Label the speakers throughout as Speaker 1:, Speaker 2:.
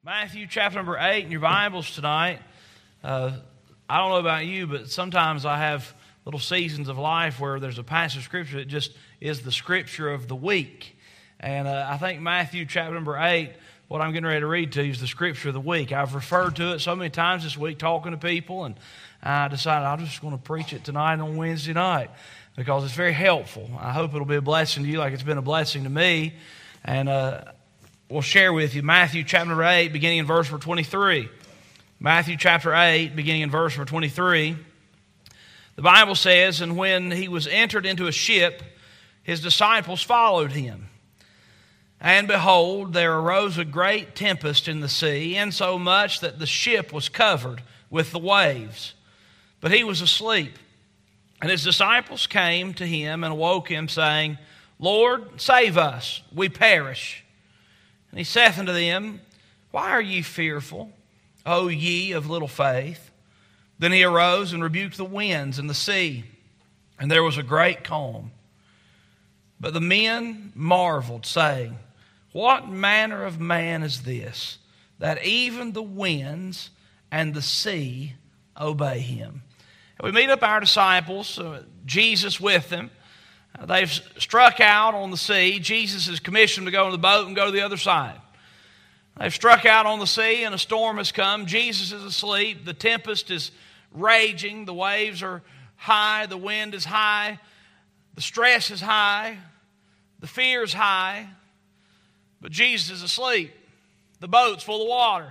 Speaker 1: Matthew chapter number 8 in your Bibles tonight. I don't know about you, but sometimes I have little seasons of life where there's a passage of Scripture that just is the Scripture of the week. And I think Matthew chapter number 8, what I'm getting ready to read to you is the Scripture of the week. I've referred to it so many times this week talking to people, and I decided I'm just going to preach it tonight on Wednesday night because it's very helpful. I hope it'll be a blessing to you like it's been a blessing to me. And we'll share with you Matthew chapter number 8, beginning in verse number 23. Matthew chapter 8, beginning in verse number 23. The Bible says, "And when he was entered into a ship, his disciples followed him. And behold, there arose a great tempest in the sea, insomuch that the ship was covered with the waves. But he was asleep. And his disciples came to him and awoke him, saying, Lord, save us, we perish. And he saith unto them, Why are ye fearful, O ye of little faith? Then he arose and rebuked the winds and the sea, and there was a great calm. But the men marveled, saying, What manner of man is this, that even the winds and the sea obey him? And we meet up our disciples, Jesus with them. They've struck out on the sea. Jesus is commissioned to go in the boat and go to the other side. They've struck out on the sea and a storm has come. Jesus is asleep. The tempest is raging. The waves are high. The wind is high. The stress is high. The fear is high. But Jesus is asleep. The boat's full of water.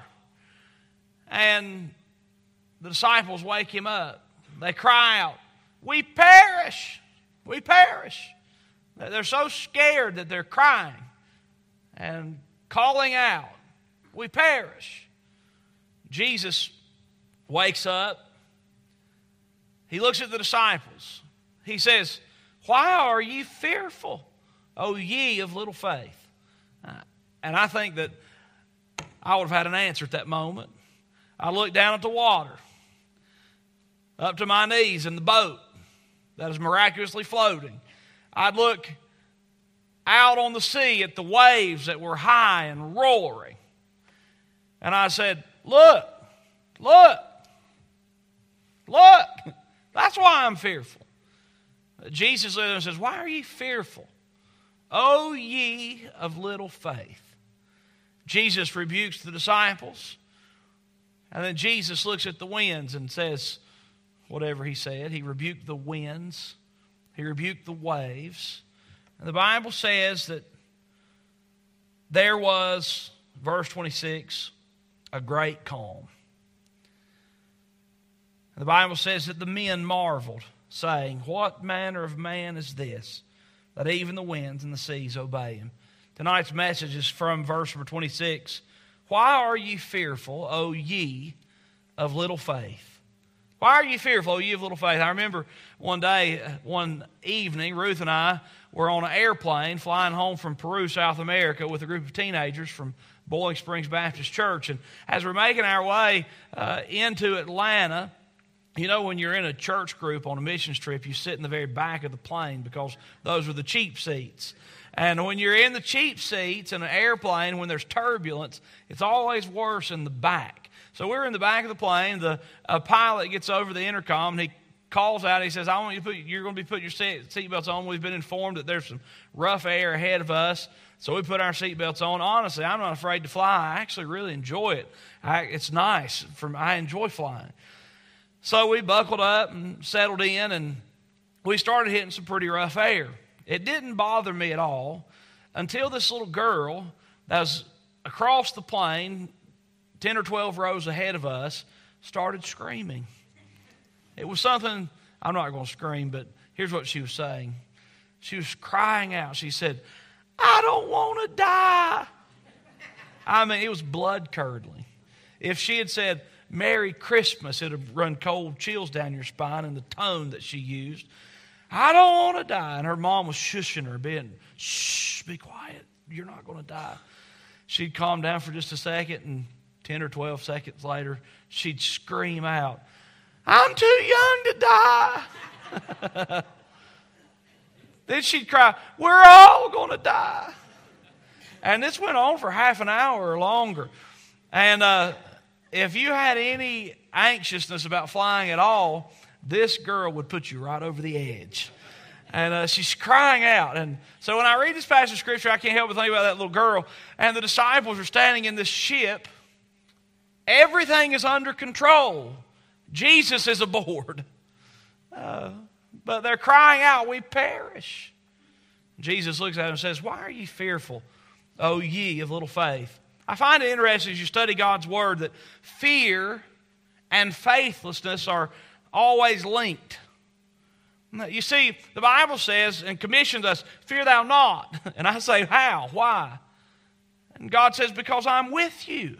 Speaker 1: And the disciples wake him up. They cry out, We perish! We perish. They're so scared that they're crying and calling out, We perish. Jesus wakes up. He looks at the disciples. He says, Why are ye fearful, O ye of little faith? And I think that I would have had an answer at that moment. I looked down at the water, up to my knees in the boat that is miraculously floating. I'd look out on the sea at the waves that were high and roaring. And I said, Look, look, look. That's why I'm fearful. Jesus says, Why are ye fearful, O ye of little faith? Jesus rebukes the disciples. And then Jesus looks at the winds and says, whatever he said. He rebuked the winds. He rebuked the waves. And the Bible says that there was, verse 26, a great calm. And the Bible says that the men marveled, saying, What manner of man is this, that even the winds and the seas obey him? Tonight's message is from verse number 26. Why are ye fearful, O ye of little faith? Why are you fearful, O ye of little faith? I remember one evening, Ruth and I were on an airplane flying home from Peru, South America, with a group of teenagers from Boiling Springs Baptist Church. And as we're making our way into Atlanta, you know, when you're in a church group on a missions trip, you sit in the very back of the plane because those are the cheap seats. And when you're in the cheap seats in an airplane, when there's turbulence, it's always worse in the back. So we're in the back of the plane. The pilot gets over the intercom, and he calls out. He says, you're going to be putting your seatbelts on. We've been informed that there's some rough air ahead of us. So we put our seatbelts on. Honestly, I'm not afraid to fly. I actually really enjoy it. It's nice. I enjoy flying. So we buckled up and settled in, and we started hitting some pretty rough air. It didn't bother me at all until this little girl that was across the plane, 10 or 12 rows ahead of us, started screaming. It was something, I'm not going to scream, but here's what she was saying. She was crying out. She said, I don't want to die. I mean, it was blood-curdling. If she had said, Merry Christmas, it would have run cold chills down your spine in the tone that she used. I don't want to die. And her mom was shushing her, shh, be quiet. You're not going to die. She'd calm down for just a second, and 10 or 12 seconds later, she'd scream out, I'm too young to die. Then she'd cry, we're all going to die. And this went on for half an hour or longer. And if you had any anxiousness about flying at all, this girl would put you right over the edge. And she's crying out. And so when I read this passage of Scripture, I can't help but think about that little girl. And the disciples are standing in this ship. Everything is under control. Jesus is aboard. But they're crying out, we perish. Jesus looks at them and says, why are ye fearful, O ye of little faith? I find it interesting as you study God's Word that fear and faithlessness are always linked. You see, the Bible says and commissions us, fear thou not. And I say, how? Why? And God says, because I'm with you.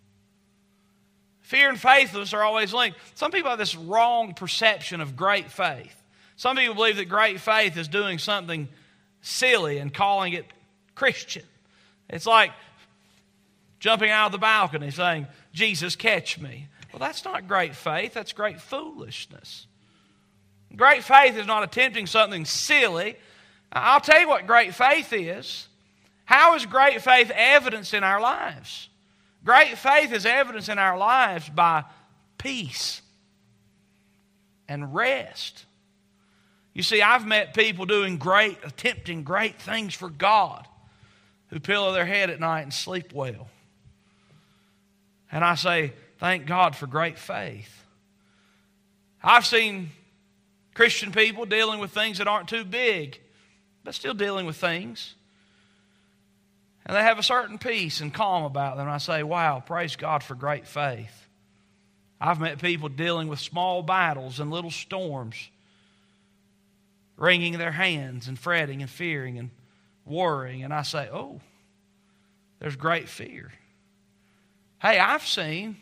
Speaker 1: Fear and faithlessness are always linked. Some people have this wrong perception of great faith. Some people believe that great faith is doing something silly and calling it Christian. It's like jumping out of the balcony saying, Jesus, catch me. Well, that's not great faith. That's great foolishness. Great faith is not attempting something silly. I'll tell you what great faith is. How is great faith evidenced in our lives? Great faith is evidenced in our lives by peace and rest. You see, I've met people attempting great things for God who pillow their head at night and sleep well. And I say, thank God for great faith. I've seen Christian people dealing with things that aren't too big, but still dealing with things. And they have a certain peace and calm about them. And I say, wow, praise God for great faith. I've met people dealing with small battles and little storms, wringing their hands and fretting and fearing and worrying. And I say, oh, there's great fear. Hey, I've seen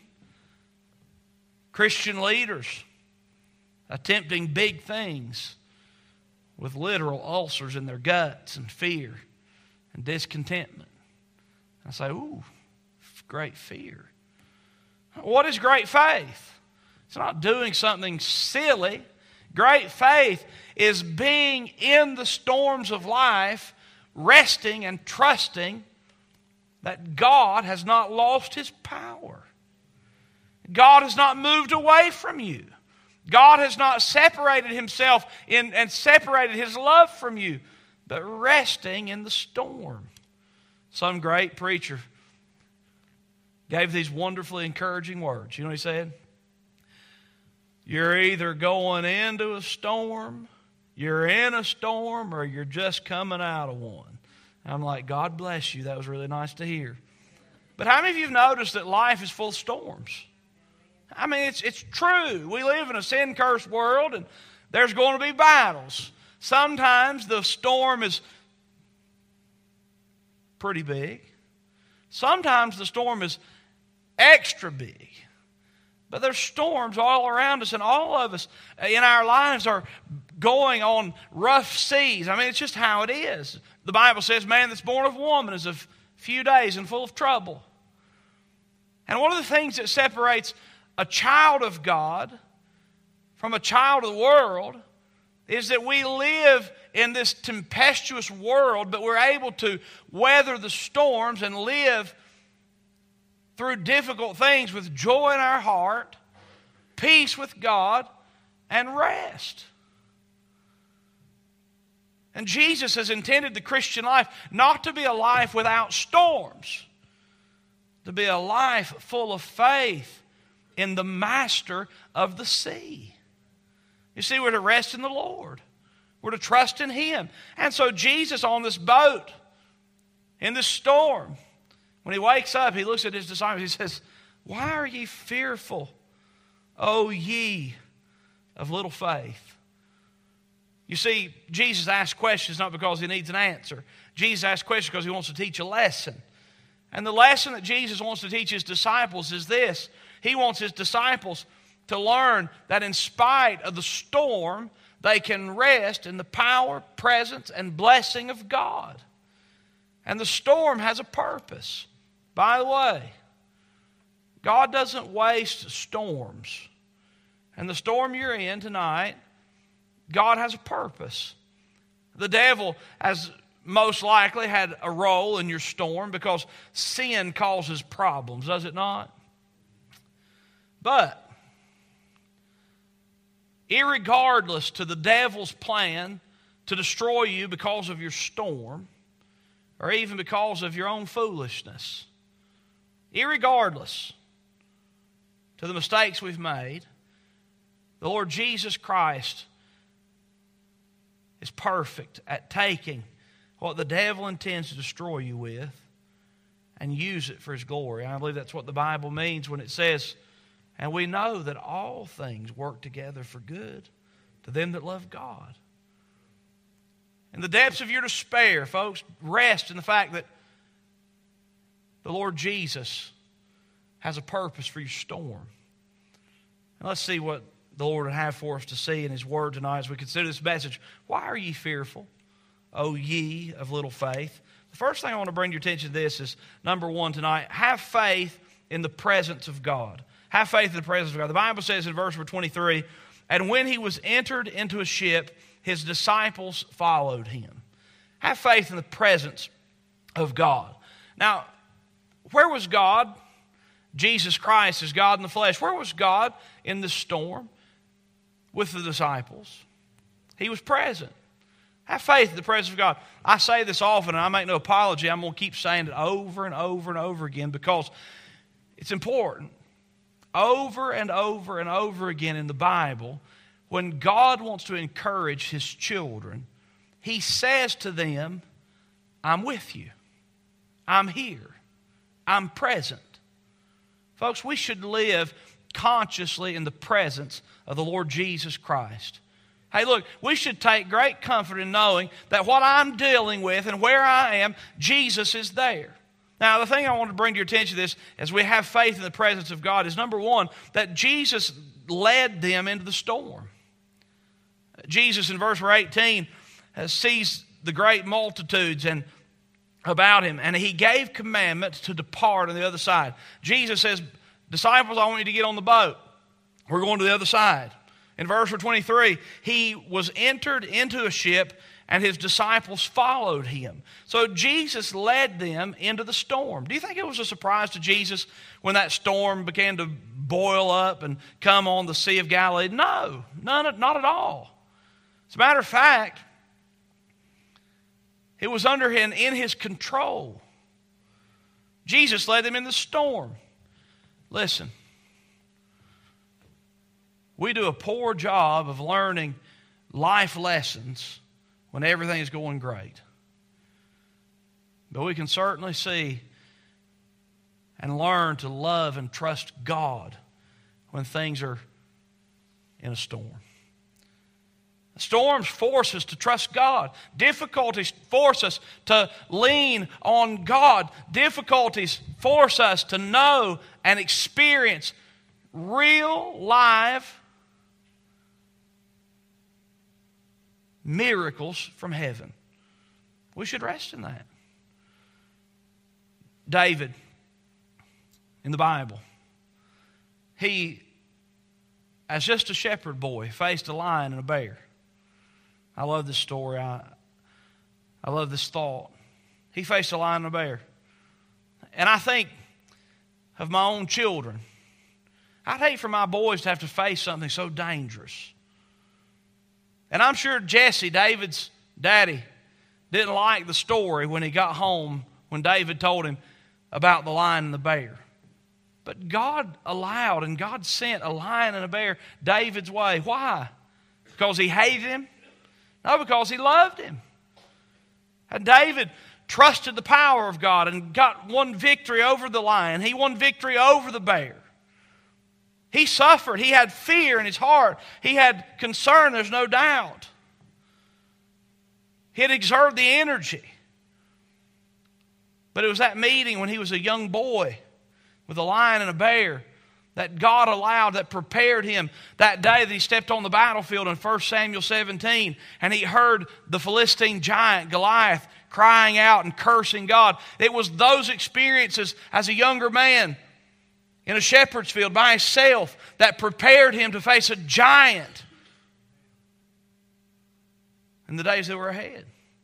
Speaker 1: Christian leaders attempting big things with literal ulcers in their guts and fear and discontentment. I say, ooh, great fear. What is great faith? It's not doing something silly. Great faith is being in the storms of life, resting and trusting that God has not lost His power. God has not moved away from you. God has not separated Himself and separated His love from you, but resting in the storm. Some great preacher gave these wonderfully encouraging words. You know what he said? You're either going into a storm, you're in a storm, or you're just coming out of one. And I'm like, God bless you. That was really nice to hear. But how many of you have noticed that life is full of storms? I mean, it's true. We live in a sin-cursed world, and there's going to be battles. Sometimes the storm is pretty big. Sometimes the storm is extra big. But there's storms all around us, and all of us in our lives are going on rough seas. I mean, it's just how it is. The Bible says, man that's born of woman is of few days and full of trouble. And one of the things that separates a child of God from a child of the world is that we live in this tempestuous world, but we're able to weather the storms and live through difficult things with joy in our heart, peace with God, and rest. And Jesus has intended the Christian life not to be a life without storms, to be a life full of faith in the Master of the sea. You see, we're to rest in the Lord. We're to trust in Him. And so Jesus on this boat, in this storm, when He wakes up, He looks at His disciples, He says, why are ye fearful, O ye of little faith? You see, Jesus asks questions not because He needs an answer. Jesus asks questions because He wants to teach a lesson. And the lesson that Jesus wants to teach His disciples is this. He wants His disciples to learn that in spite of the storm, they can rest in the power, presence, and blessing of God. And the storm has a purpose. By the way, God doesn't waste storms. And the storm you're in tonight, God has a purpose. The devil, as most likely had a role in your storm because sin causes problems, does it not? But irregardless to the devil's plan to destroy you because of your storm, or even because of your own foolishness, irregardless to the mistakes we've made, the Lord Jesus Christ is perfect at taking what the devil intends to destroy you with and use it for His glory. And I believe that's what the Bible means when it says, and we know that all things work together for good to them that love God. In the depths of your despair, folks, rest in the fact that the Lord Jesus has a purpose for your storm. And let's see what the Lord would have for us to see in His Word tonight as we consider this message. Why are ye fearful, O ye of little faith? The first thing I want to bring your attention to this is, number one tonight, have faith in the presence of God. Have faith in the presence of God. The Bible says in verse 23, and when He was entered into a ship, His disciples followed Him. Have faith in the presence of God. Now, where was God? Jesus Christ is God in the flesh. Where was God in the storm with the disciples? He was present. Have faith in the presence of God. I say this often, and I make no apology. I'm going to keep saying it over and over and over again because it's important. Over and over and over again in the Bible, when God wants to encourage His children, He says to them, I'm with you. I'm here. I'm present. Folks, we should live consciously in the presence of the Lord Jesus Christ. Hey, look, we should take great comfort in knowing that what I'm dealing with and where I am, Jesus is there. Now, the thing I want to bring to your attention to this as we have faith in the presence of God is, number one, that Jesus led them into the storm. Jesus in verse 18 sees the great multitudes and about Him, and He gave commandments to depart on the other side. Jesus says, disciples, I want you to get on the boat. We're going to the other side. In verse 23, He was entered into a ship, and His disciples followed Him. So Jesus led them into the storm. Do you think it was a surprise to Jesus when that storm began to boil up and come on the Sea of Galilee? No, not at all. As a matter of fact, it was under Him, in His control. Jesus led them in the storm. Listen, we do a poor job of learning life lessons when everything is going great. But we can certainly see and learn to love and trust God when things are in a storm. Storms force us to trust God. Difficulties force us to lean on God. Difficulties force us to know and experience real, live miracles from heaven. We should rest in that. David, in the Bible, he, as just a shepherd boy, faced a lion and a bear. I love this story. I love this thought. He faced a lion and a bear. And I think of my own children. I'd hate for my boys to have to face something so dangerous. And I'm sure Jesse, David's daddy, didn't like the story when he got home, when David told him about the lion and the bear. But God allowed and God sent a lion and a bear David's way. Why? Because he hated him? No, because he loved him. And David trusted the power of God and won victory over the lion. He won victory over the bear. He suffered. He had fear in his heart. He had concern, there's no doubt. He had exerted the energy. But it was that meeting when he was a young boy with a lion and a bear that God allowed, that prepared him that day that he stepped on the battlefield in 1 Samuel 17, and he heard the Philistine giant Goliath crying out and cursing God. It was those experiences as a younger man in a shepherd's field by himself that prepared him to face a giant in the days that were ahead.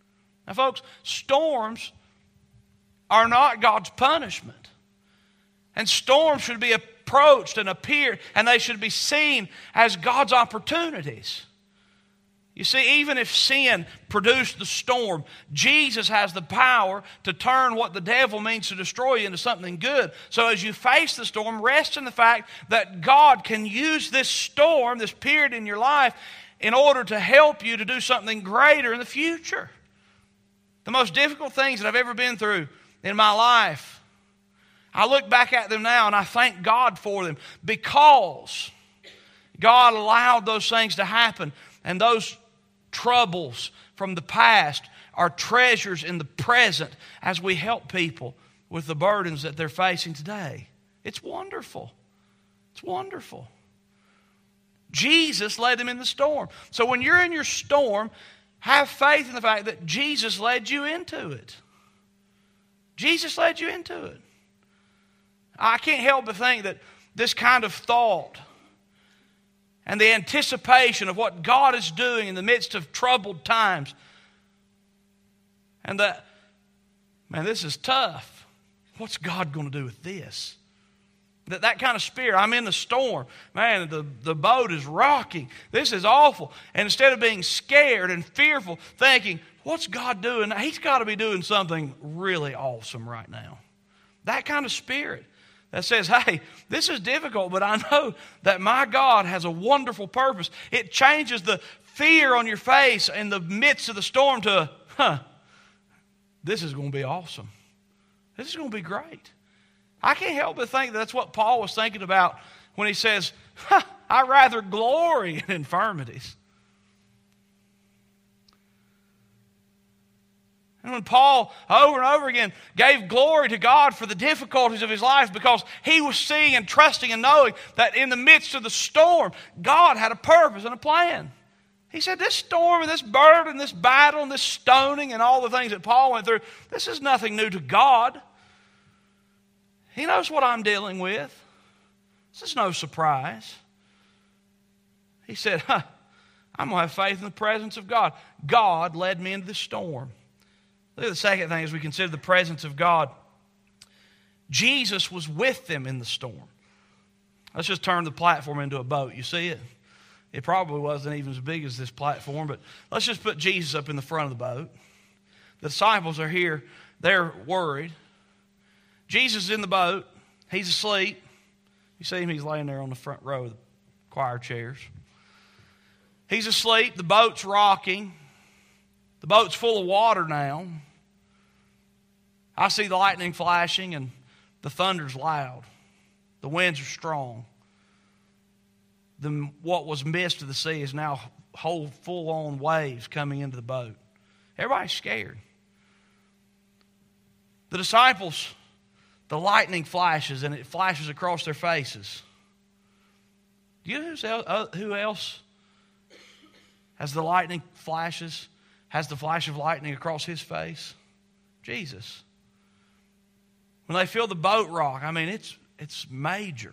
Speaker 1: Now, folks, storms are not God's punishment. And storms should be approached and appear, and they should be seen as God's opportunities. You see, even if sin produced the storm, Jesus has the power to turn what the devil means to destroy you into something good. So as you face the storm, rest in the fact that God can use this storm, this period in your life, in order to help you to do something greater in the future. The most difficult things that I've ever been through in my life, I look back at them now and I thank God for them, because God allowed those things to happen, and those troubles from the past are treasures in the present as we help people with the burdens that they're facing today. It's wonderful. It's wonderful. Jesus led them in the storm. So when you're in your storm, have faith in the fact that Jesus led you into it. Jesus led you into it. I can't help but think that this kind of thought and the anticipation of what God is doing in the midst of troubled times, and that, man, this is tough. What's God going to do with this? That kind of spirit. I'm in the storm. Man, the boat is rocking. This is awful. And instead of being scared and fearful, thinking, what's God doing? He's got to be doing something really awesome right now. That kind of spirit that says, hey, this is difficult, but I know that my God has a wonderful purpose. It changes the fear on your face in the midst of the storm to, this is going to be awesome. This is going to be great. I can't help but think that's what Paul was thinking about when he says, I rather glory in infirmities. And when Paul, over and over again, gave glory to God for the difficulties of his life, because he was seeing and trusting and knowing that in the midst of the storm, God had a purpose and a plan. He said, this storm and this burden, this battle and this stoning and all the things that Paul went through, this is nothing new to God. He knows what I'm dealing with. This is no surprise. He said, I'm going to have faith in the presence of God. God led me into the storm. Look at the second thing as we consider the presence of God. Jesus was with them in the storm. Let's just turn the platform into a boat. You see it? It probably wasn't even as big as this platform, but let's just put Jesus up in the front of the boat. The disciples are here. They're worried. Jesus is in the boat. He's asleep. You see him? He's laying there on the front row of the choir chairs. He's asleep. The boat's rocking. The boat's full of water now. I see the lightning flashing and the thunder's loud. The winds are strong. What was mist of the sea is now whole full-on waves coming into the boat. Everybody's scared. The disciples, the lightning flashes and it flashes across their faces. Do you know who else has the lightning flashes, has the flash of lightning across his face? Jesus. When they feel the boat rock, I mean, it's major.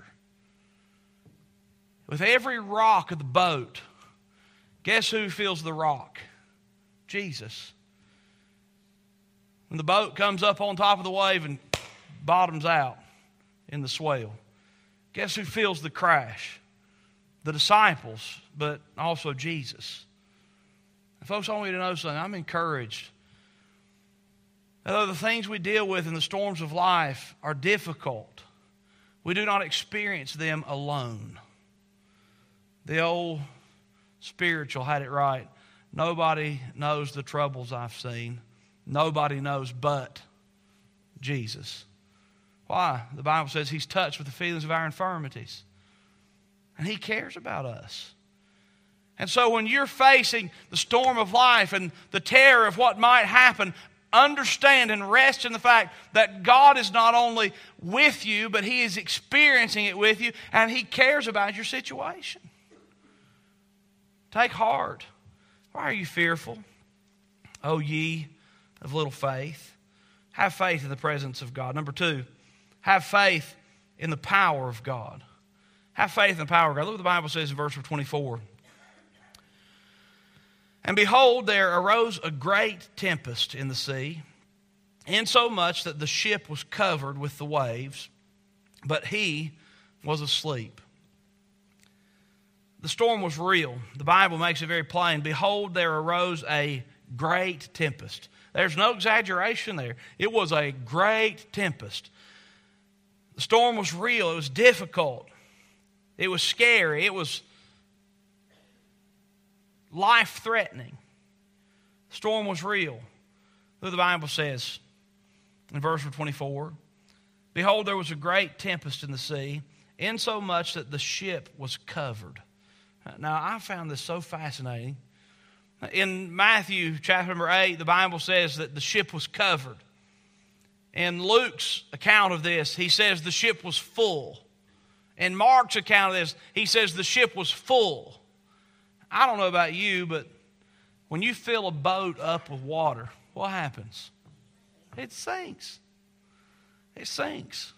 Speaker 1: With every rock of the boat, guess who feels the rock? Jesus. When the boat comes up on top of the wave and bottoms out in the swell, guess who feels the crash? The disciples, but also Jesus. And folks, I want you to know something. I'm encouraged. Although the things we deal with in the storms of life are difficult, we do not experience them alone. The old spiritual had it right. Nobody knows the troubles I've seen. Nobody knows but Jesus. Why? The Bible says He's touched with the feelings of our infirmities. And He cares about us. And so when you're facing the storm of life and the terror of what might happen, understand and rest in the fact that God is not only with you, but He is experiencing it with you, and He cares about your situation. Take heart. Why are you fearful, O ye of little faith? Have faith in the presence of God. Number two, have faith in the power of God. Have faith in the power of God. Look what the Bible says in verse 24. And behold, there arose a great tempest in the sea, insomuch that the ship was covered with the waves, but he was asleep. The storm was real. The Bible makes it very plain. Behold, there arose a great tempest. There's no exaggeration there. It was a great tempest. The storm was real. It was difficult. It was scary. It was life-threatening. The storm was real. Look what the Bible says in verse 24. Behold, there was a great tempest in the sea, insomuch that the ship was covered. Now, I found this so fascinating. In Matthew chapter number 8, the Bible says that the ship was covered. In Luke's account of this, he says the ship was full. In Mark's account of this, he says the ship was full. I don't know about you, but when you fill a boat up with water, what happens? It sinks. It sinks.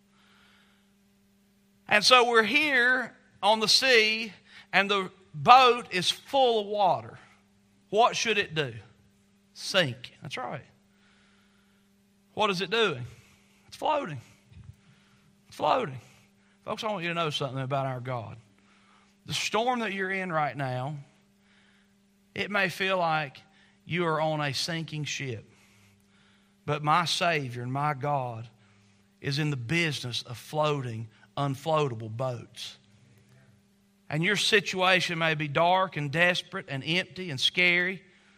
Speaker 1: And so we're here on the sea, and the boat is full of water. What should it do? Sink. That's right. What is it doing? It's floating. It's floating. Folks, I want you to know something about our God. The storm that you're in right now, it may feel like you are on a sinking ship. But my Savior and my God is in the business of floating unfloatable boats. And your situation may be dark and desperate and empty and scary.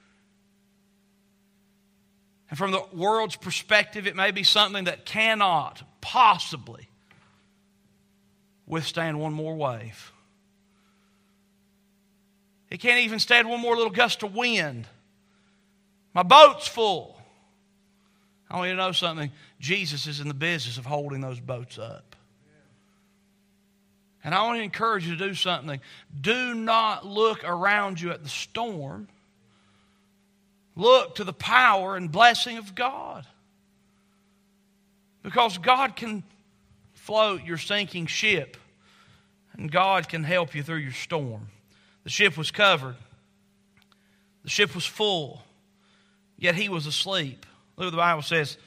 Speaker 1: And from the world's perspective, it may be something that cannot possibly withstand one more wave. It can't even stand one more little gust of wind. My boat's full. I want you to know something. Jesus is in the business of holding those boats up. And I want to encourage you to do something. Do not look around you at the storm. Look to the power and blessing of God. Because God can float your sinking ship. And God can help you through your storm. The ship was covered. The ship was full. Yet he was asleep. Look what the Bible says.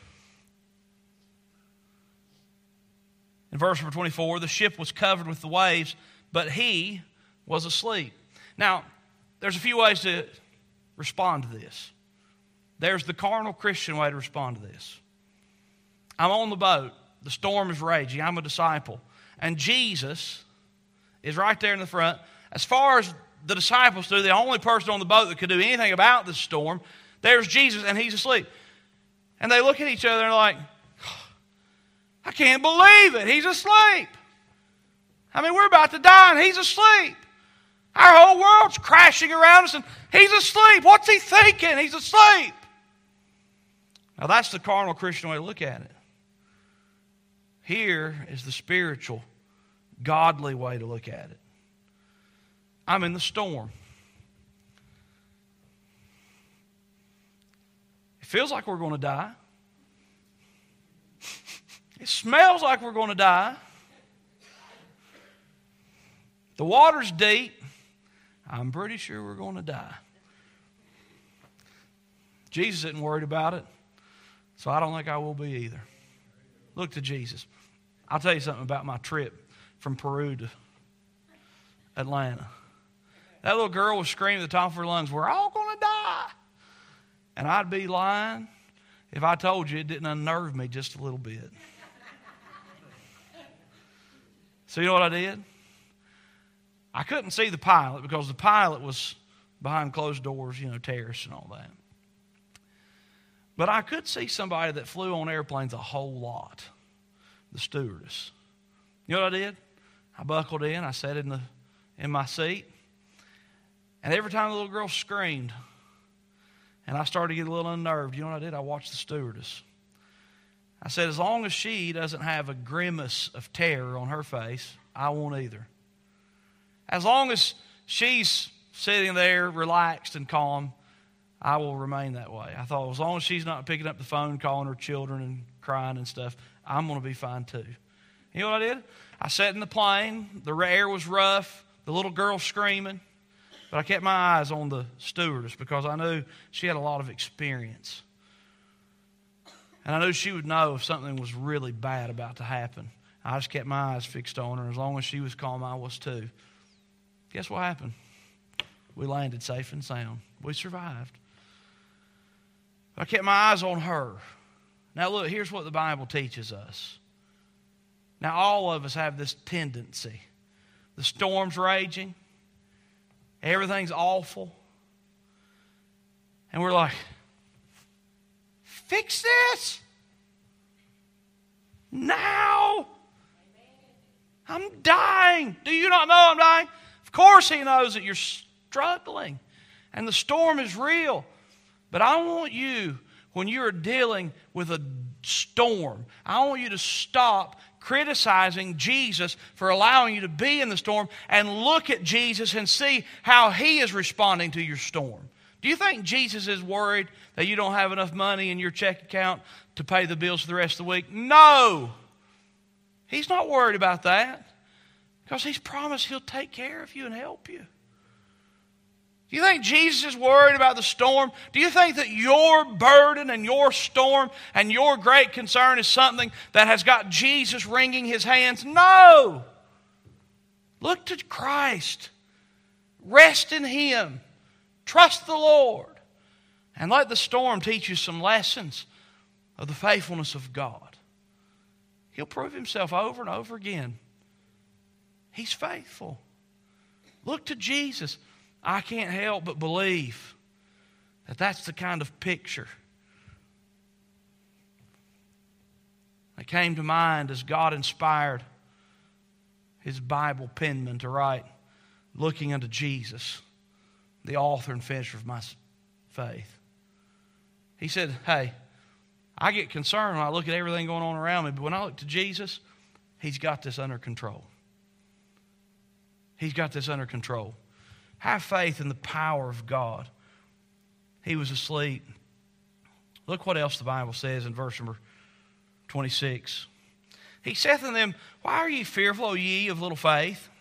Speaker 1: In verse number 24, the ship was covered with the waves, but he was asleep. Now, there's a few ways to respond to this. There's the carnal Christian way to respond to this. I'm on the boat. The storm is raging. I'm a disciple. And Jesus is right there in the front. As far as the disciples do, the only person on the boat that could do anything about this storm, there's Jesus, and he's asleep. And they look at each other and are like, I can't believe it. He's asleep. I mean, we're about to die and he's asleep. Our whole world's crashing around us and he's asleep. What's he thinking? He's asleep. Now, that's the carnal Christian way to look at it. Here is the spiritual, godly way to look at it. I'm in the storm. It feels like we're going to die. It smells like we're going to die. The water's deep. I'm pretty sure we're going to die. Jesus isn't worried about it, so I don't think I will be either. Look to Jesus. I'll tell you something about my trip from Peru to Atlanta. That little girl was screaming at the top of her lungs, we're all going to die. And I'd be lying if I told you it didn't unnerve me just a little bit. So you know what I did? I couldn't see the pilot because the pilot was behind closed doors, terrorists and all that. But I could see somebody that flew on airplanes a whole lot, the stewardess. You know what I did? I buckled in, I sat in my seat, and every time the little girl screamed, and I started to get a little unnerved, you know what I did? I watched the stewardess. I said, as long as she doesn't have a grimace of terror on her face, I won't either. As long as she's sitting there relaxed and calm, I will remain that way. I thought, as long as she's not picking up the phone, calling her children and crying and stuff, I'm going to be fine too. You know what I did? I sat in the plane. The air was rough. The little girl screaming. But I kept my eyes on the stewardess because I knew she had a lot of experience. And I knew she would know if something was really bad about to happen. I just kept my eyes fixed on her. As long as she was calm, I was too. Guess what happened? We landed safe and sound. We survived. I kept my eyes on her. Now look, here's what the Bible teaches us. Now all of us have this tendency. The storm's raging. Everything's awful. And we're like, fix this now. I'm dying. Do you not know I'm dying? Of course He knows that you're struggling and the storm is real. But I want you, when you're dealing with a storm, I want you to stop criticizing Jesus for allowing you to be in the storm and look at Jesus and see how He is responding to your storm. Do you think Jesus is worried that you don't have enough money in your check account to pay the bills for the rest of the week? No. He's not worried about that because He's promised He'll take care of you and help you. Do you think Jesus is worried about the storm? Do you think that your burden and your storm and your great concern is something that has got Jesus wringing His hands? No! Look to Christ. Rest in Him. Trust the Lord. And let the storm teach you some lessons of the faithfulness of God. He'll prove Himself over and over again. He's faithful. Look to Jesus. I can't help but believe that that's the kind of picture that came to mind as God inspired His Bible penman to write, looking unto Jesus, the author and finisher of my faith. He said, hey, I get concerned when I look at everything going on around me, but when I look to Jesus, He's got this under control. He's got this under control. Have faith in the power of God. He was asleep. Look what else the Bible says in verse number 26. He saith unto them, why are ye fearful, O ye of little faith?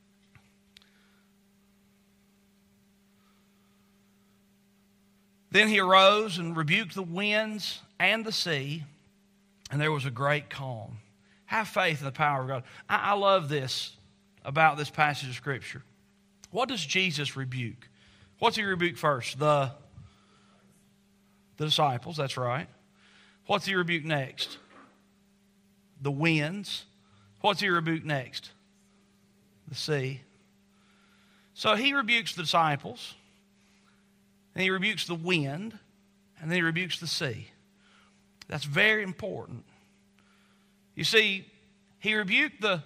Speaker 1: Then He arose and rebuked the winds and the sea, and there was a great calm. Have faith in the power of God. I love this about this passage of Scripture. What does Jesus rebuke? What's He rebuke first? The disciples, that's right. What's He rebuke next? The winds. What's He rebuke next? The sea. So He rebukes the disciples, and He rebukes the wind, and then He rebukes the sea. That's very important. You see, He rebuked the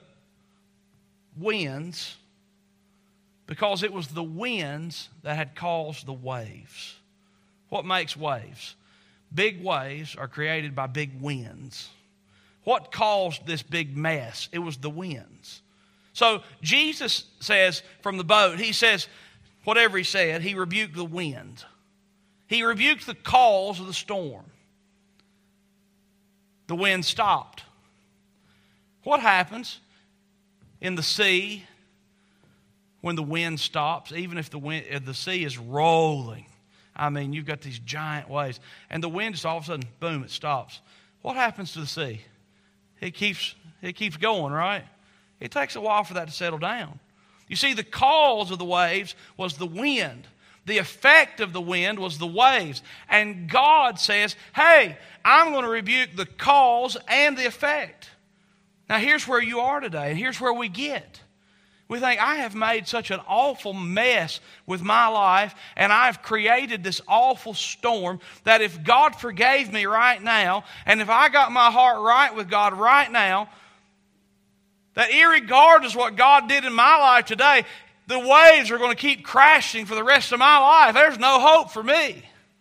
Speaker 1: winds because it was the winds that had caused the waves. What makes waves? Big waves are created by big winds. What caused this big mess? It was the winds. So Jesus says from the boat, He says, whatever He said, He rebuked the wind. He rebuked the cause of the storm. The wind stopped. What happens in the sea when the wind stops, even if the sea is rolling? I mean, you've got these giant waves, and the wind just all of a sudden, boom, it stops. What happens to the sea? It keeps going, right? It takes a while for that to settle down. You see, the cause of the waves was the wind. The effect of the wind was the waves. And God says, hey, I'm going to rebuke the cause and the effect. Now, here's where you are today, and here's where we get. We think, I have made such an awful mess with my life, and I've created this awful storm that if God forgave me right now, and if I got my heart right with God right now, that irregardless of what God did in my life today, the waves are going to keep crashing for the rest of my life. There's no hope for me.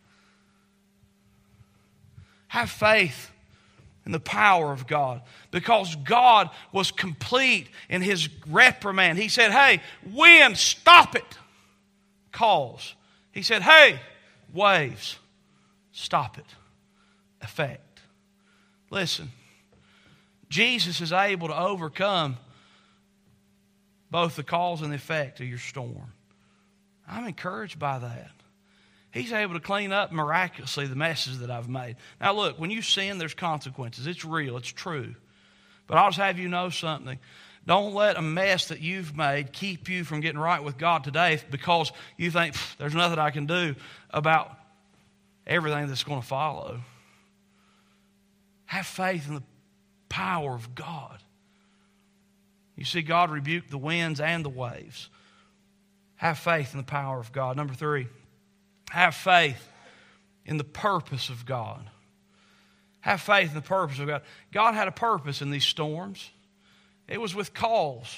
Speaker 1: Have faith in the power of God, because God was complete in His reprimand. He said, hey, wind, stop it. Cause. He said, hey, waves, stop it. Effect. Listen, Jesus is able to overcome both the cause and the effect of your storm. I'm encouraged by that. He's able to clean up miraculously the messes that I've made. Now look, when you sin, there's consequences. It's real. It's true. But I'll just have you know something. Don't let a mess that you've made keep you from getting right with God today because you think, there's nothing I can do about everything that's going to follow. Have faith in the power of God. You see, God rebuked the winds and the waves. Have faith in the power of God. Number 3, have faith in the purpose of God. Have faith in the purpose of God. God had a purpose in these storms. It was with cause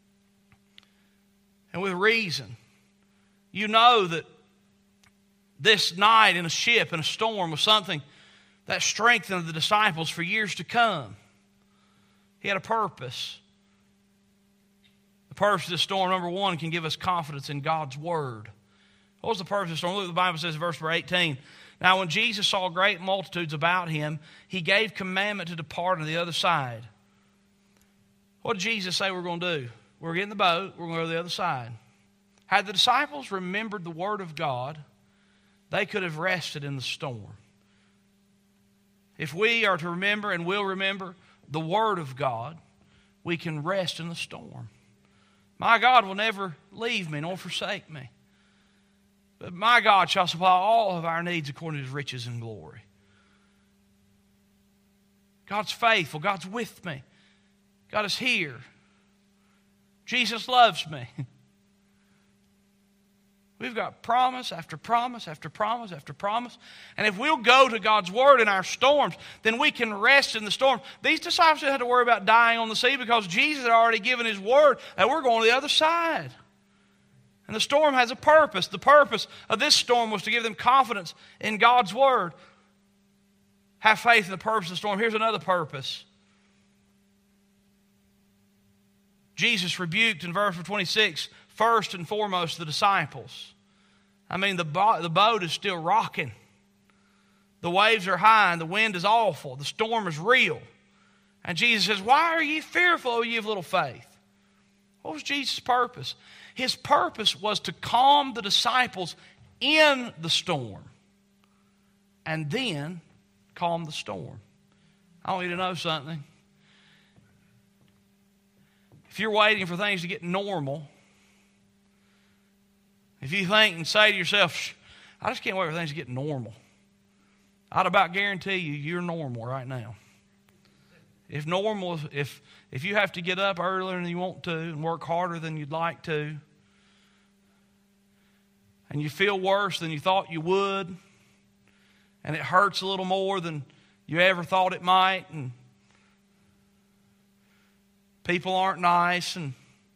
Speaker 1: and with reason. You know that this night in a ship, in a storm, was something that strengthened the disciples for years to come. He had a purpose. The purpose of this storm, number 1, can give us confidence in God's Word. What was the purpose of the storm? Look what the Bible says in verse 18. Now when Jesus saw great multitudes about him, he gave commandment to depart on the other side. What did Jesus say we're going to do? We're getting in the boat, we're going to go to the other side. Had the disciples remembered the Word of God, they could have rested in the storm. If we are to remember and will remember the Word of God, we can rest in the storm. My God will never leave me nor forsake me. But my God shall supply all of our needs according to His riches and glory. God's faithful. God's with me. God is here. Jesus loves me. We've got promise after promise after promise after promise. And if we'll go to God's Word in our storms, then we can rest in the storm. These disciples didn't have to worry about dying on the sea because Jesus had already given His Word that we're going to the other side. And the storm has a purpose. The purpose of this storm was to give them confidence in God's Word. Have faith in the purpose of the storm. Here's another purpose. Jesus rebuked in verse 26, first and foremost, the disciples. I mean, the boat is still rocking. The waves are high and the wind is awful. The storm is real. And Jesus says, why are ye fearful, O ye of little faith? What was Jesus' purpose? His purpose was to calm the disciples in the storm and then calm the storm. I want you to know something. If you're waiting for things to get normal, if you think and say to yourself, I just can't wait for things to get normal, I'd about guarantee you're normal right now. If you have to get up earlier than you want to and work harder than you'd like to, and you feel worse than you thought you would, and it hurts a little more than you ever thought it might, and people aren't nice, and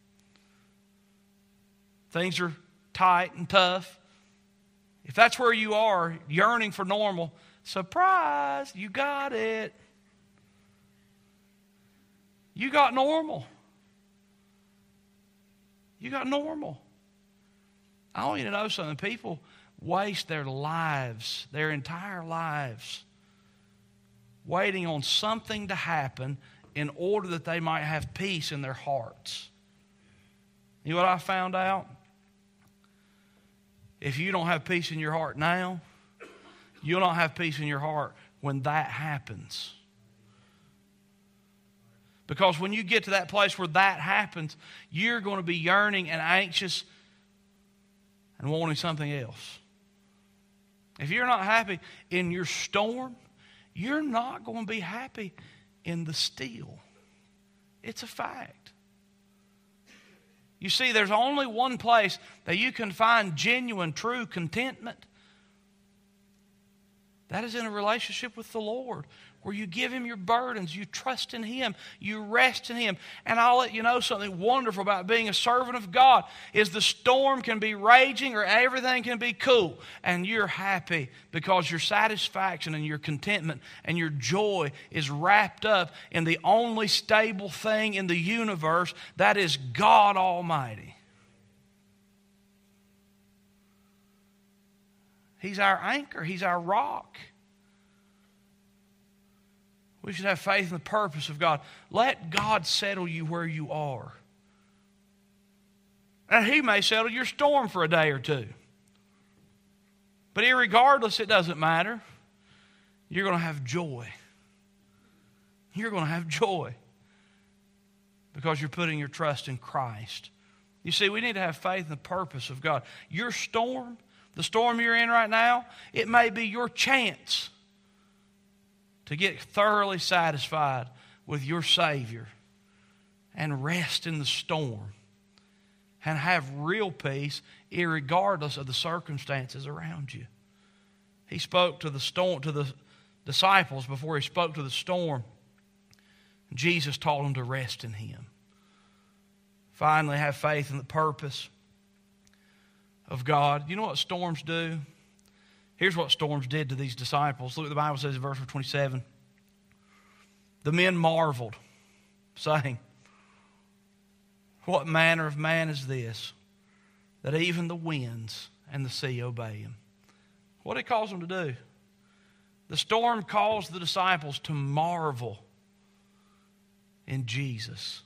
Speaker 1: things are tight and tough. If that's where you are, yearning for normal, surprise, you got it. You got normal. You got normal. I want you to know something. People waste their lives, their entire lives, waiting on something to happen in order that they might have peace in their hearts. You know what I found out? If you don't have peace in your heart now, you'll not have peace in your heart when that happens. Because when you get to that place where that happens, you're going to be yearning and anxious and wanting something else. If you're not happy in your storm, you're not going to be happy in the still. It's a fact. You see, there's only one place that you can find genuine, true contentment. That is in a relationship with the Lord, where you give Him your burdens, you trust in Him, you rest in Him. And I'll let you know something wonderful about being a servant of God is the storm can be raging or everything can be cool, and you're happy because your satisfaction and your contentment and your joy is wrapped up in the only stable thing in the universe, that is God Almighty. He's our anchor. He's our rock. We should have faith in the purpose of God. Let God settle you where you are. And He may settle your storm for a day or two. But irregardless, it doesn't matter. You're going to have joy. You're going to have joy because you're putting your trust in Christ. You see, we need to have faith in the purpose of God. Your storm, the storm you're in right now, it may be your chance to get thoroughly satisfied with your Savior and rest in the storm and have real peace irregardless of the circumstances around you. He spoke to the storm, to the disciples before He spoke to the storm. Jesus taught them to rest in Him. Finally, have faith in the purpose of God. You know what storms do? Here's what storms did to these disciples. Look what the Bible says in verse 27. The men marveled, saying, "What manner of man is this, that even the winds and the sea obey Him?" What did He cause them to do? The storm caused the disciples to marvel in Jesus.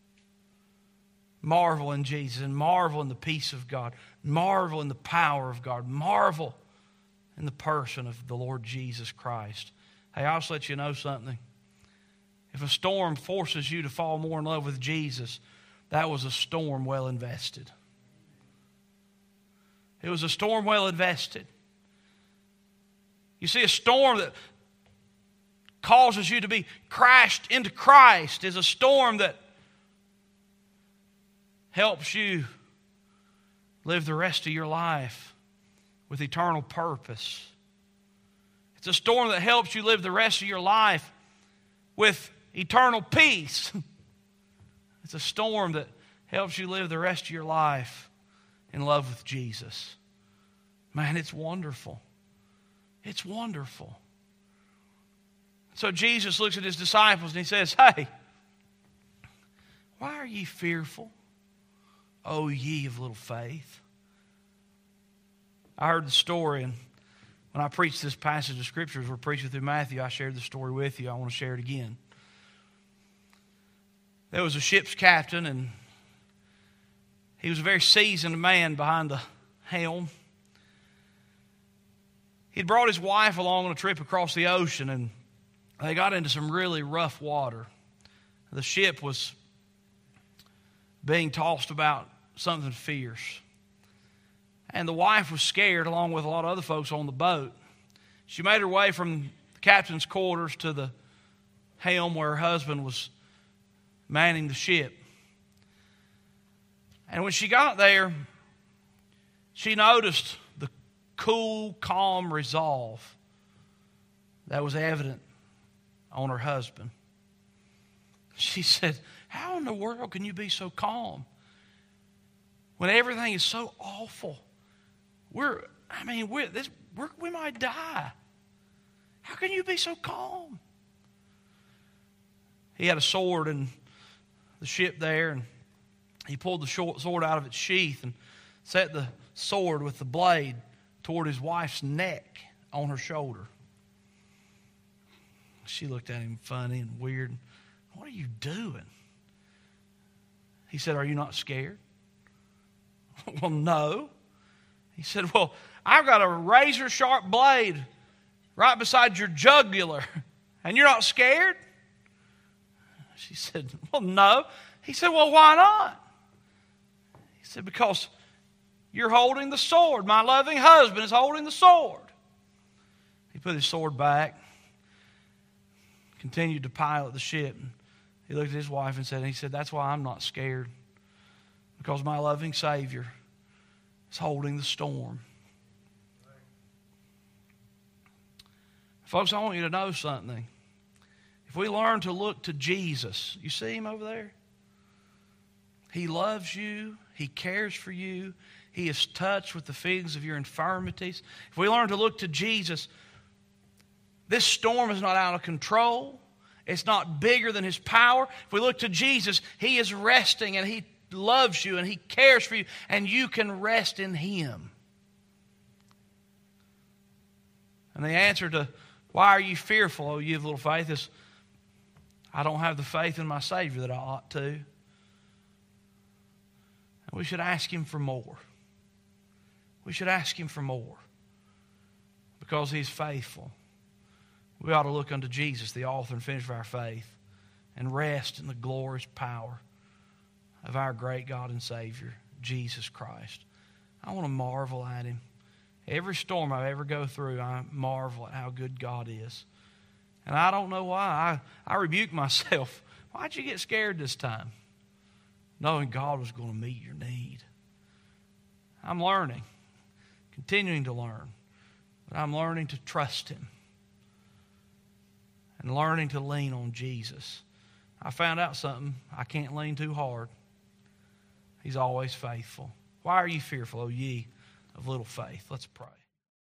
Speaker 1: Marvel in Jesus and marvel in the peace of God. Marvel in the power of God. Marvel in the person of the Lord Jesus Christ. Hey, I'll just let you know something. If a storm forces you to fall more in love with Jesus, that was a storm well invested. It was a storm well invested. You see, a storm that causes you to be crashed into Christ is a storm that helps you live the rest of your life with eternal purpose. It's a storm that helps you live the rest of your life with eternal peace. It's a storm that helps you live the rest of your life in love with Jesus. Man, it's wonderful. It's wonderful. So Jesus looks at His disciples and He says, "Hey, why are ye fearful, O ye of little faith?" I heard the story, and when I preached this passage of Scriptures, we're preaching through Matthew, I shared the story with you. I want to share it again. There was a ship's captain, and he was a very seasoned man behind the helm. He'd brought his wife along on a trip across the ocean, and they got into some really rough water. The ship was being tossed about something fierce. And the wife was scared, along with a lot of other folks on the boat. She made her way from the captain's quarters to the helm where her husband was manning the ship. And when she got there, she noticed the cool, calm resolve that was evident on her husband. She said, "How in the world can you be so calm when everything is so awful? We might die. How can you be so calm?" He had a sword in the ship there, and he pulled the sword out of its sheath and set the sword with the blade toward his wife's neck on her shoulder. She looked at him funny and weird. "What are you doing?" He said, "Are you not scared?" "Well, no." He said, "Well, I've got a razor-sharp blade right beside your jugular, and you're not scared?" She said, "Well, no." He said, "Well, why not?" He said, "Because you're holding the sword. My loving husband is holding the sword." He put his sword back, continued to pilot the ship. He looked at his wife and said, "That's why I'm not scared, because my loving Savior is holding the storm." Folks, I want you to know something. If we learn to look to Jesus, you see Him over there? He loves you. He cares for you. He is touched with the feelings of your infirmities. If we learn to look to Jesus, this storm is not out of control. It's not bigger than His power. If we look to Jesus, He is resting, and He loves you, and He cares for you, and you can rest in Him. And the answer to why are you fearful, O you of little faith, is I don't have the faith in my Savior that I ought to. And we should ask Him for more. We should ask Him for more because He's faithful. We ought to look unto Jesus, the author and finisher of our faith, and rest in the glorious power of our great God and Savior, Jesus Christ. I want to marvel at Him. Every storm I ever go through, I marvel at how good God is. And I don't know why. I rebuke myself. Why'd you get scared this time? Knowing God was going to meet your need. I'm learning, continuing to learn. But I'm learning to trust Him and learning to lean on Jesus. I found out something. I can't lean too hard. He's always faithful. Why are you fearful, O ye of little faith? Let's pray.